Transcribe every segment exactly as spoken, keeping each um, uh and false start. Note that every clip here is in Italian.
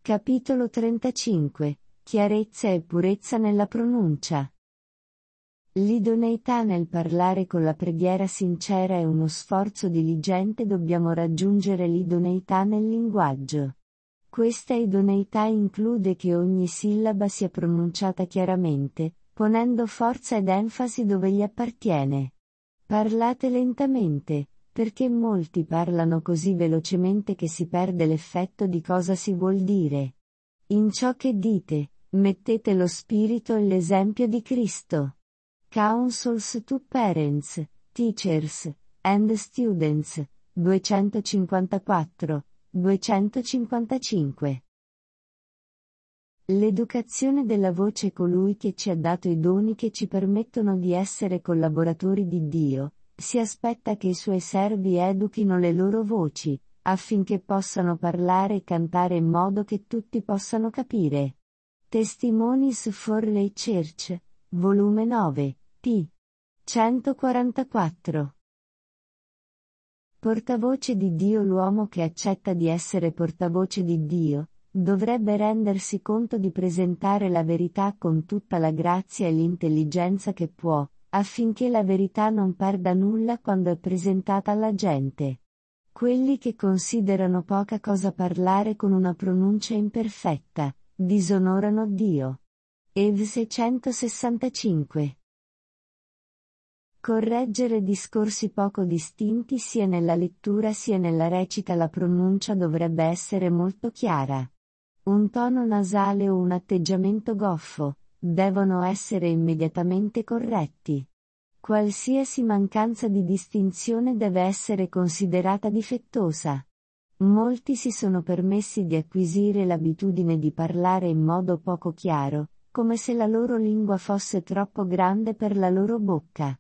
Capitolo trentacinque. Chiarezza e purezza nella pronuncia. L'idoneità nel parlare con la preghiera sincera è uno sforzo diligente. Dobbiamo raggiungere l'idoneità nel linguaggio. Questa idoneità include che ogni sillaba sia pronunciata chiaramente, ponendo forza ed enfasi dove gli appartiene. Parlate lentamente, perché molti parlano così velocemente che si perde l'effetto di cosa si vuol dire. In ciò che dite, mettete lo spirito e l'esempio di Cristo. Counsels to Parents, Teachers, and Students, duecentocinquantaquattro, duecentocinquantacinque. L'educazione della voce è colui che ci ha dato i doni che ci permettono di essere collaboratori di Dio. Si aspetta che i suoi servi educhino le loro voci, affinché possano parlare e cantare in modo che tutti possano capire. Testimonies for the Church, volume nove, p. centoquarantaquattro. Portavoce di Dio. L'uomo che accetta di essere portavoce di Dio, dovrebbe rendersi conto di presentare la verità con tutta la grazia e l'intelligenza che può, affinché la verità non perda nulla quando è presentata alla gente. Quelli che considerano poca cosa parlare con una pronuncia imperfetta, disonorano Dio. Ev seicentosessantacinque. Correggere discorsi poco distinti sia nella lettura sia nella recita. La pronuncia dovrebbe essere molto chiara. Un tono nasale o un atteggiamento goffo devono essere immediatamente corretti. Qualsiasi mancanza di distinzione deve essere considerata difettosa. Molti si sono permessi di acquisire l'abitudine di parlare in modo poco chiaro, come se la loro lingua fosse troppo grande per la loro bocca.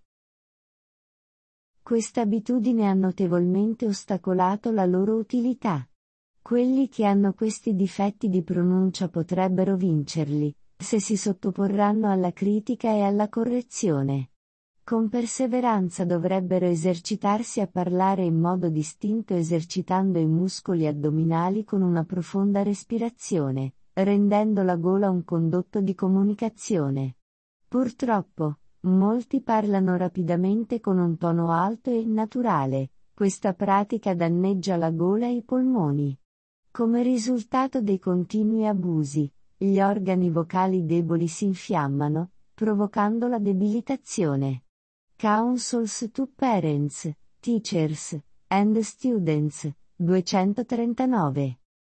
Questa abitudine ha notevolmente ostacolato la loro utilità. Quelli che hanno questi difetti di pronuncia potrebbero vincerli, se si sottoporranno alla critica e alla correzione. Con perseveranza dovrebbero esercitarsi a parlare in modo distinto esercitando i muscoli addominali con una profonda respirazione, rendendo la gola un condotto di comunicazione. Purtroppo, molti parlano rapidamente con un tono alto e innaturale. Questa pratica danneggia la gola e i polmoni. Come risultato dei continui abusi, gli organi vocali deboli si infiammano, provocando la debilitazione. Counsels to Parents, Teachers, and Students, duecentotrentanove.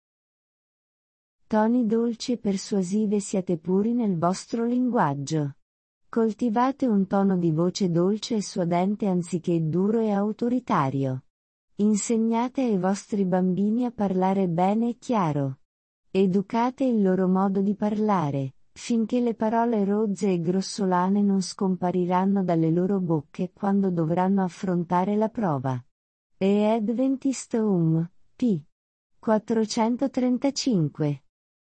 Toni dolci e persuasive. Siate puri nel vostro linguaggio. Coltivate un tono di voce dolce e suadente anziché duro e autoritario. Insegnate ai vostri bambini a parlare bene e chiaro. Educate il loro modo di parlare, finché le parole rozze e grossolane non scompariranno dalle loro bocche quando dovranno affrontare la prova. E Adventist Home, p. quattrocentotrentacinque.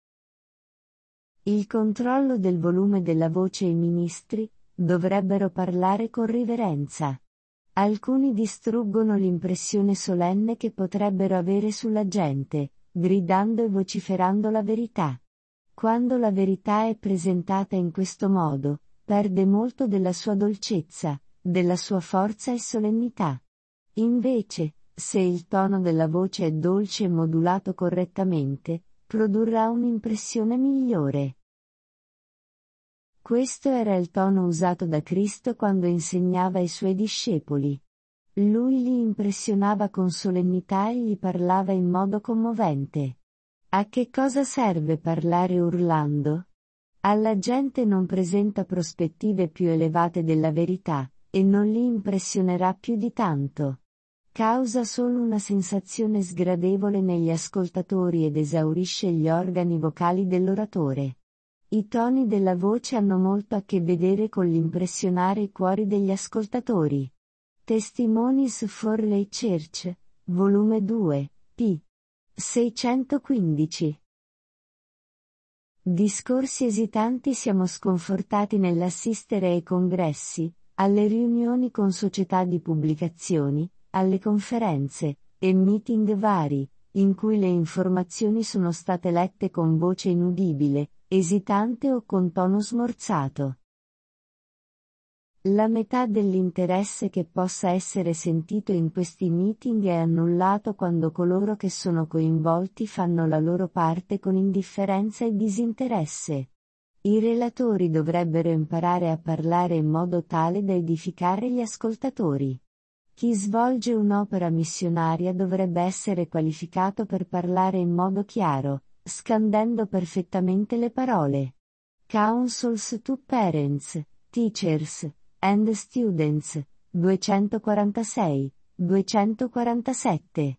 Il controllo del volume della voce. I ministri dovrebbero parlare con riverenza. Alcuni distruggono l'impressione solenne che potrebbero avere sulla gente, gridando e vociferando la verità. Quando la verità è presentata in questo modo, perde molto della sua dolcezza, della sua forza e solennità. Invece, se il tono della voce è dolce e modulato correttamente, produrrà un'impressione migliore. Questo era il tono usato da Cristo quando insegnava ai suoi discepoli. Lui li impressionava con solennità e gli parlava in modo commovente. A che cosa serve parlare urlando? Alla gente non presenta prospettive più elevate della verità, e non li impressionerà più di tanto. Causa solo una sensazione sgradevole negli ascoltatori ed esaurisce gli organi vocali dell'oratore. I toni della voce hanno molto a che vedere con l'impressionare i cuori degli ascoltatori. Testimonies for the Church, volume due, p. seicentoquindici. Discorsi esitanti. Siamo sconfortati nell'assistere ai congressi, alle riunioni con società di pubblicazioni, alle conferenze e meeting vari, in cui le informazioni sono state lette con voce inudibile, esitante o con tono smorzato. La metà dell'interesse che possa essere sentito in questi meeting è annullato quando coloro che sono coinvolti fanno la loro parte con indifferenza e disinteresse. I relatori dovrebbero imparare a parlare in modo tale da edificare gli ascoltatori. Chi svolge un'opera missionaria dovrebbe essere qualificato per parlare in modo chiaro, scandendo perfettamente le parole. Counsels to Parents, Teachers, and Students, duecentoquarantasei, duecentoquarantasette.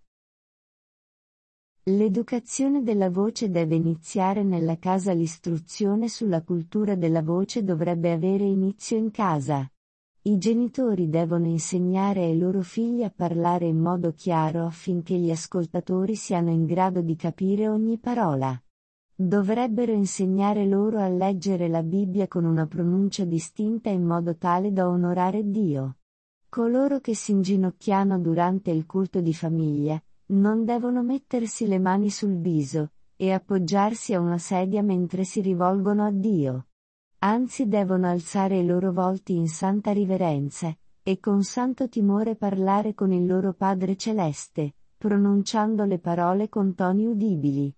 L'educazione della voce deve iniziare nella casa. L'istruzione sulla cultura della voce dovrebbe avere inizio in casa. I genitori devono insegnare ai loro figli a parlare in modo chiaro affinché gli ascoltatori siano in grado di capire ogni parola. Dovrebbero insegnare loro a leggere la Bibbia con una pronuncia distinta in modo tale da onorare Dio. Coloro che si inginocchiano durante il culto di famiglia non devono mettersi le mani sul viso e appoggiarsi a una sedia mentre si rivolgono a Dio. Anzi, devono alzare i loro volti in santa riverenza e con santo timore parlare con il loro Padre Celeste, pronunciando le parole con toni udibili.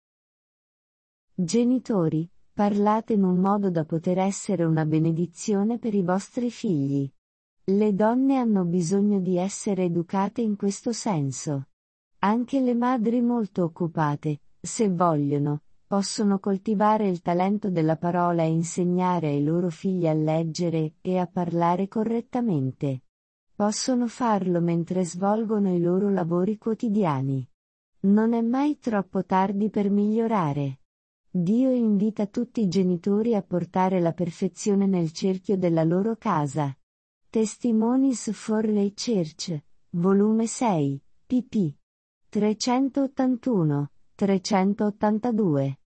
Genitori, parlate in un modo da poter essere una benedizione per i vostri figli. Le donne hanno bisogno di essere educate in questo senso. Anche le madri molto occupate, se vogliono, possono coltivare il talento della parola e insegnare ai loro figli a leggere e a parlare correttamente. Possono farlo mentre svolgono i loro lavori quotidiani. Non è mai troppo tardi per migliorare. Dio invita tutti i genitori a portare la perfezione nel cerchio della loro casa. Testimonies for the Church, volume sei, pp. trecentottantuno, trecentottantadue.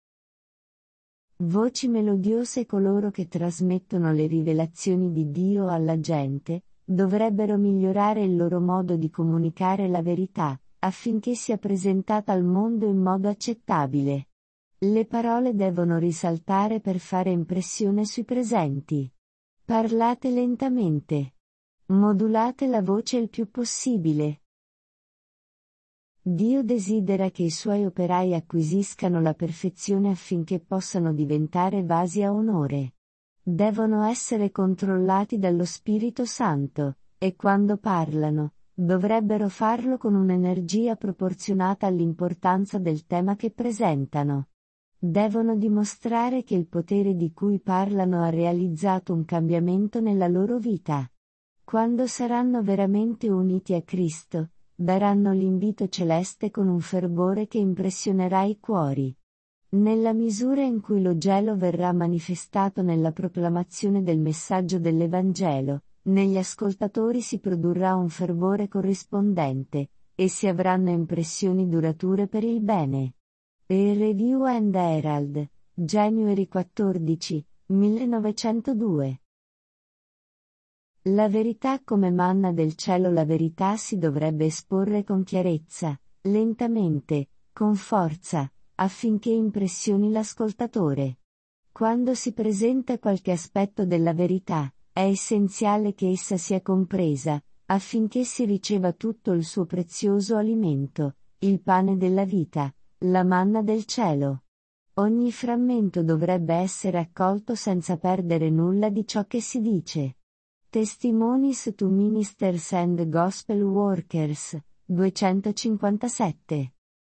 Voci melodiose. Coloro che trasmettono le rivelazioni di Dio alla gente, dovrebbero migliorare il loro modo di comunicare la verità, affinché sia presentata al mondo in modo accettabile. Le parole devono risaltare per fare impressione sui presenti. Parlate lentamente. Modulate la voce il più possibile. Dio desidera che i suoi operai acquisiscano la perfezione affinché possano diventare vasi a onore. Devono essere controllati dallo Spirito Santo, e quando parlano, dovrebbero farlo con un'energia proporzionata all'importanza del tema che presentano. Devono dimostrare che il potere di cui parlano ha realizzato un cambiamento nella loro vita. Quando saranno veramente uniti a Cristo, daranno l'invito celeste con un fervore che impressionerà i cuori. Nella misura in cui lo gelo verrà manifestato nella proclamazione del messaggio dell'Evangelo, negli ascoltatori si produrrà un fervore corrispondente, e si avranno impressioni durature per il bene. A Review and Herald, January quattordici, millenovecentodue. La verità come manna del cielo. La verità si dovrebbe esporre con chiarezza, lentamente, con forza, affinché impressioni l'ascoltatore. Quando si presenta qualche aspetto della verità, è essenziale che essa sia compresa, affinché si riceva tutto il suo prezioso alimento, il pane della vita, la manna del cielo. Ogni frammento dovrebbe essere accolto senza perdere nulla di ciò che si dice. Testimonies to Ministers and Gospel Workers, duecentocinquantasette.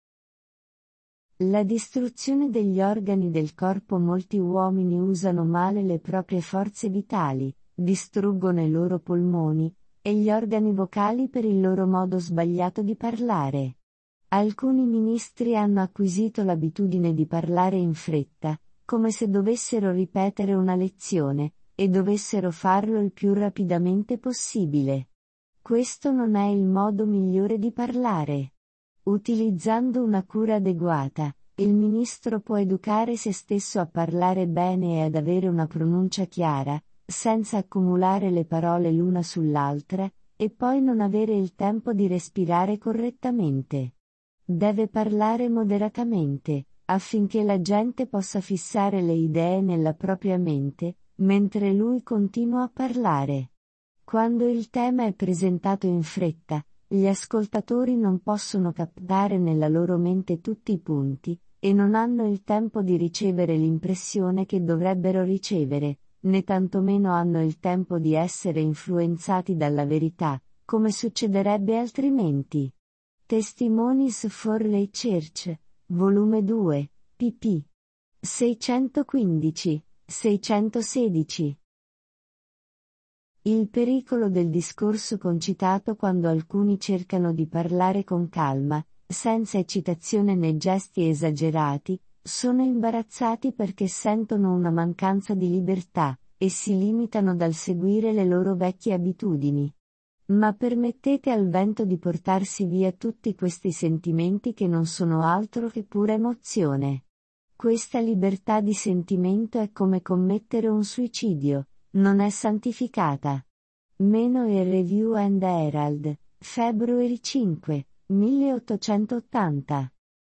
La distruzione degli organi del corpo. Molti uomini usano male le proprie forze vitali, distruggono i loro polmoni e gli organi vocali per il loro modo sbagliato di parlare. Alcuni ministri hanno acquisito l'abitudine di parlare in fretta, come se dovessero ripetere una lezione, e dovessero farlo il più rapidamente possibile. Questo non è il modo migliore di parlare. Utilizzando una cura adeguata, il ministro può educare se stesso a parlare bene e ad avere una pronuncia chiara, senza accumulare le parole l'una sull'altra, e poi non avere il tempo di respirare correttamente. Deve parlare moderatamente, affinché la gente possa fissare le idee nella propria mente, mentre lui continua a parlare. Quando il tema è presentato in fretta, gli ascoltatori non possono captare nella loro mente tutti i punti, e non hanno il tempo di ricevere l'impressione che dovrebbero ricevere, né tantomeno hanno il tempo di essere influenzati dalla verità, come succederebbe altrimenti. Testimonies for the Church, volume due, pp. seicentoquindici, seicentosedici. Il pericolo del discorso concitato quando alcuni cercano di parlare con calma, senza eccitazione né gesti esagerati, sono imbarazzati perché sentono una mancanza di libertà, e si limitano dal seguire le loro vecchie abitudini. Ma permettete al vento di portarsi via tutti questi sentimenti che non sono altro che pura emozione. Questa libertà di sentimento è come commettere un suicidio, non è santificata. Meno e Review and Herald, February cinque, milleottocentottanta.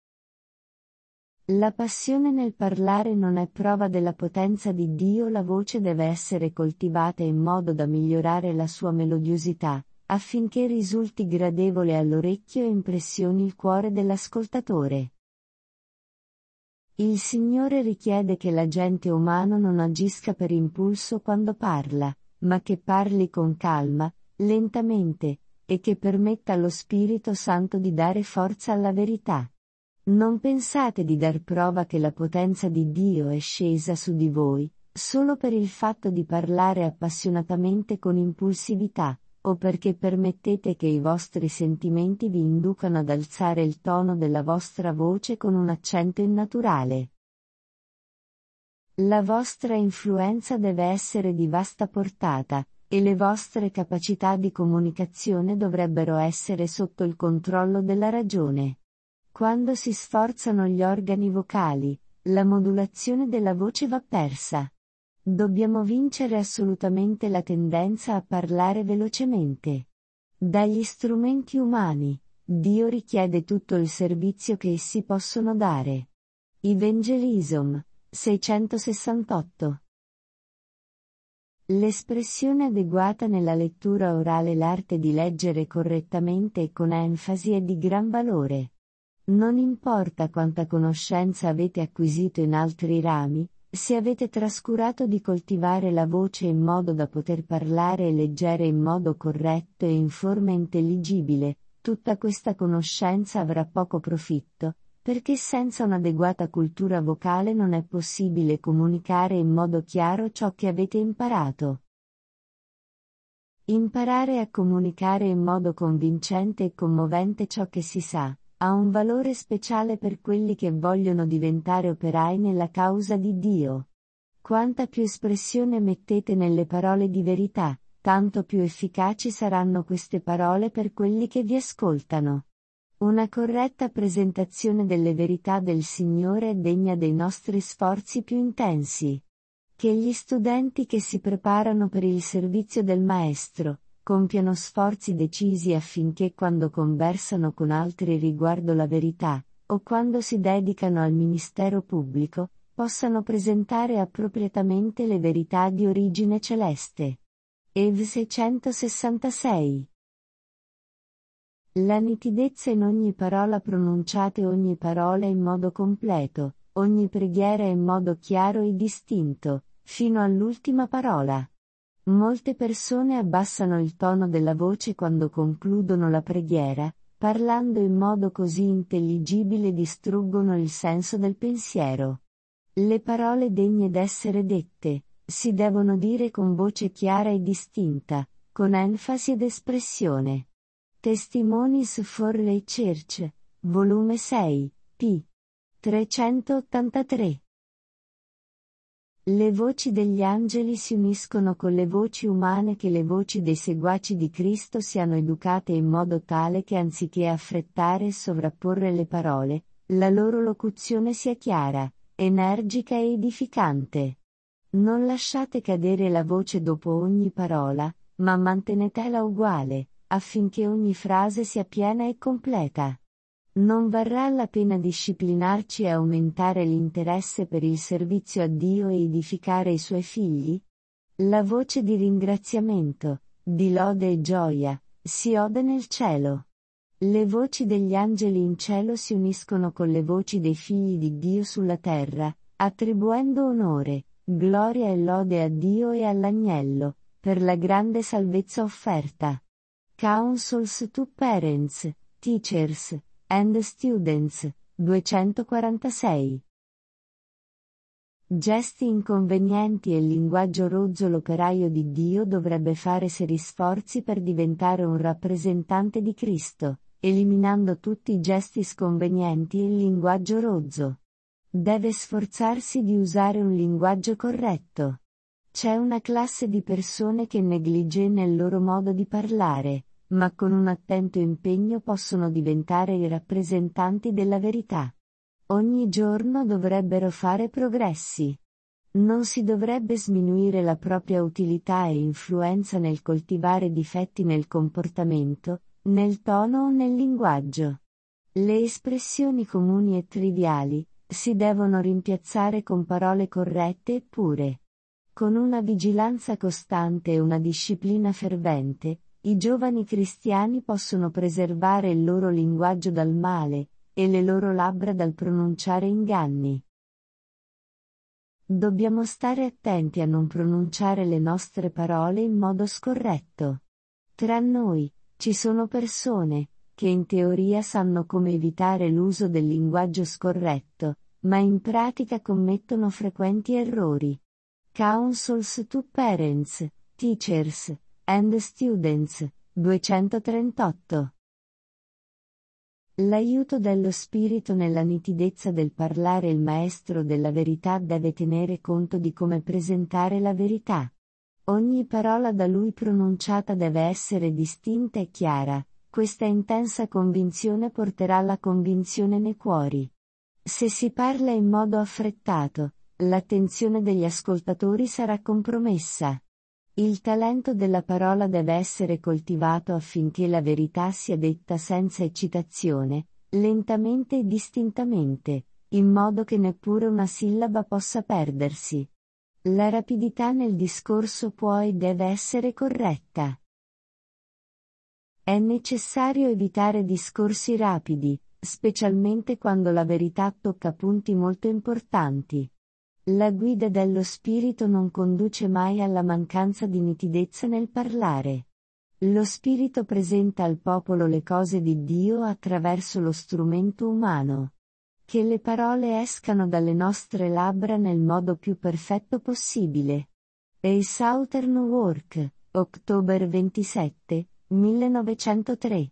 La passione nel parlare non è prova della potenza di Dio. La voce deve essere coltivata in modo da migliorare la sua melodiosità, affinché risulti gradevole all'orecchio e impressioni il cuore dell'ascoltatore. Il Signore richiede che l'agente umano non agisca per impulso quando parla, ma che parli con calma, lentamente, e che permetta allo Spirito Santo di dare forza alla verità. Non pensate di dar prova che la potenza di Dio è scesa su di voi, solo per il fatto di parlare appassionatamente con impulsività, o perché permettete che i vostri sentimenti vi inducano ad alzare il tono della vostra voce con un accento innaturale. La vostra influenza deve essere di vasta portata, e le vostre capacità di comunicazione dovrebbero essere sotto il controllo della ragione. Quando si sforzano gli organi vocali, la modulazione della voce va persa. Dobbiamo vincere assolutamente la tendenza a parlare velocemente. Dagli strumenti umani, Dio richiede tutto il servizio che essi possono dare. Evangelism, seicentosessantotto. L'espressione adeguata nella lettura orale. L'arte di leggere correttamente e con enfasi è di gran valore. Non importa quanta conoscenza avete acquisito in altri rami, se avete trascurato di coltivare la voce in modo da poter parlare e leggere in modo corretto e in forma intelligibile, tutta questa conoscenza avrà poco profitto, perché senza un'adeguata cultura vocale non è possibile comunicare in modo chiaro ciò che avete imparato. Imparare a comunicare in modo convincente e commovente ciò che si sa ha un valore speciale per quelli che vogliono diventare operai nella causa di Dio. Quanta più espressione mettete nelle parole di verità, tanto più efficaci saranno queste parole per quelli che vi ascoltano. Una corretta presentazione delle verità del Signore è degna dei nostri sforzi più intensi. Che gli studenti che si preparano per il servizio del Maestro compiano sforzi decisi affinché quando conversano con altri riguardo la verità, o quando si dedicano al ministero pubblico, possano presentare appropriatamente le verità di origine celeste. Ev seicentosessantasei. La nitidezza in ogni parola pronunciate, ogni parola in modo completo, ogni preghiera in modo chiaro e distinto, fino all'ultima parola. Molte persone abbassano il tono della voce quando concludono la preghiera, parlando in modo così intelligibile distruggono il senso del pensiero. Le parole degne d'essere dette, si devono dire con voce chiara e distinta, con enfasi ed espressione. Testimonies for the Church, volume sei, p. trecentottantatré. Le voci degli angeli si uniscono con le voci umane, che le voci dei seguaci di Cristo siano educate in modo tale che anziché affrettare e sovrapporre le parole, la loro locuzione sia chiara, energica e edificante. Non lasciate cadere la voce dopo ogni parola, ma mantenetela uguale, affinché ogni frase sia piena e completa. Non varrà la pena disciplinarci e aumentare l'interesse per il servizio a Dio e edificare i suoi figli? La voce di ringraziamento, di lode e gioia, si ode nel cielo. Le voci degli angeli in cielo si uniscono con le voci dei figli di Dio sulla terra, attribuendo onore, gloria e lode a Dio e all'Agnello, per la grande salvezza offerta. Counsels to Parents, Teachers, and Students, duecentoquarantasei. Gesti inconvenienti e il linguaggio rozzo. L'operaio di Dio dovrebbe fare seri sforzi per diventare un rappresentante di Cristo, eliminando tutti i gesti sconvenienti e il linguaggio rozzo. Deve sforzarsi di usare un linguaggio corretto. C'è una classe di persone che neglige nel loro modo di parlare, ma con un attento impegno possono diventare i rappresentanti della verità. Ogni giorno dovrebbero fare progressi. Non si dovrebbe sminuire la propria utilità e influenza nel coltivare difetti nel comportamento, nel tono o nel linguaggio. Le espressioni comuni e triviali si devono rimpiazzare con parole corrette e pure. Con una vigilanza costante e una disciplina fervente, i giovani cristiani possono preservare il loro linguaggio dal male, e le loro labbra dal pronunciare inganni. Dobbiamo stare attenti a non pronunciare le nostre parole in modo scorretto. Tra noi, ci sono persone, che in teoria sanno come evitare l'uso del linguaggio scorretto, ma in pratica commettono frequenti errori. Counsels to Parents, Teachers, and Students, duecentotrentotto. L'aiuto dello Spirito nella nitidezza del parlare. Il Maestro della verità deve tenere conto di come presentare la verità. Ogni parola da lui pronunciata deve essere distinta e chiara. Questa intensa convinzione porterà la convinzione nei cuori. Se si parla in modo affrettato, l'attenzione degli ascoltatori sarà compromessa. Il talento della parola deve essere coltivato affinché la verità sia detta senza eccitazione, lentamente e distintamente, in modo che neppure una sillaba possa perdersi. La rapidità nel discorso può e deve essere corretta. È necessario evitare discorsi rapidi, specialmente quando la verità tocca punti molto importanti. La guida dello Spirito non conduce mai alla mancanza di nitidezza nel parlare. Lo Spirito presenta al popolo le cose di Dio attraverso lo strumento umano. Che le parole escano dalle nostre labbra nel modo più perfetto possibile. A Southern Work, ottobre ventisette, millenovecentotre.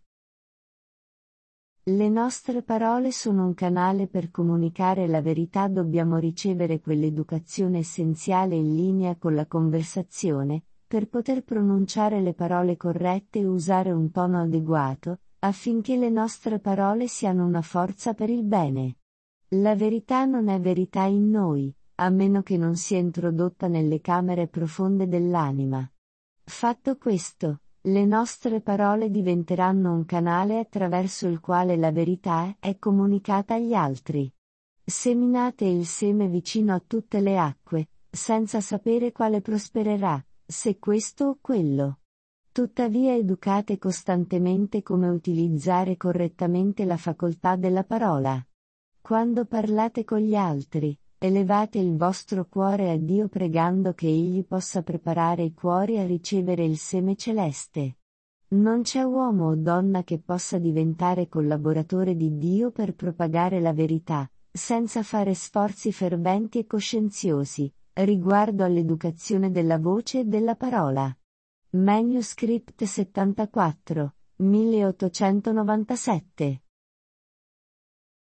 Le nostre parole sono un canale per comunicare la verità. Dobbiamo ricevere quell'educazione essenziale in linea con la conversazione, per poter pronunciare le parole corrette e usare un tono adeguato, affinché le nostre parole siano una forza per il bene. La verità non è verità in noi, a meno che non sia introdotta nelle camere profonde dell'anima. Fatto questo, le nostre parole diventeranno un canale attraverso il quale la verità è comunicata agli altri. Seminate il seme vicino a tutte le acque, senza sapere quale prospererà, se questo o quello. Tuttavia educate costantemente come utilizzare correttamente la facoltà della parola. Quando parlate con gli altri, elevate il vostro cuore a Dio pregando che Egli possa preparare i cuori a ricevere il seme celeste. Non c'è uomo o donna che possa diventare collaboratore di Dio per propagare la verità, senza fare sforzi ferventi e coscienziosi, riguardo all'educazione della voce e della parola. Manuscript settantaquattro, milleottocentonovantasette.